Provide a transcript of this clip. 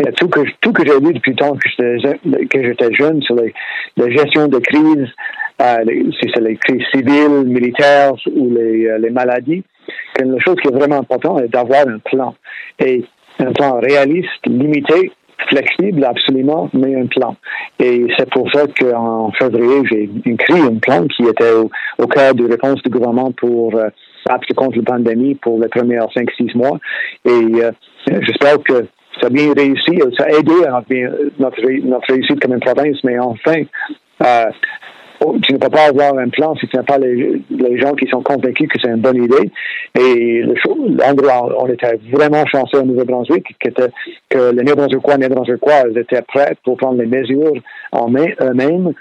tout que j'ai lu depuis le temps que j'étais jeune sur la gestion de crise, si c'est les crises civiles, militaires ou les maladies, que la chose qui est vraiment importante est d'avoir un plan. Et un plan réaliste, limité, flexible, absolument, mais un plan. Et c'est pour ça qu'en février, j'ai écrit un plan qui était au cœur de réponse du gouvernement pour battre contre la pandémie pour les premiers 5-6 mois. Et j'espère que ça a bien réussi. Ça a aidé à notre réussite comme une province, mais enfin, tu ne peux pas avoir un plan si tu n'as pas les gens qui sont convaincus que c'est une bonne idée. Et l'endroit, on était vraiment chanceux au Nouveau-Brunswick que les Néo-Brunswickois étaient prêts pour prendre les mesures en main eux-mêmes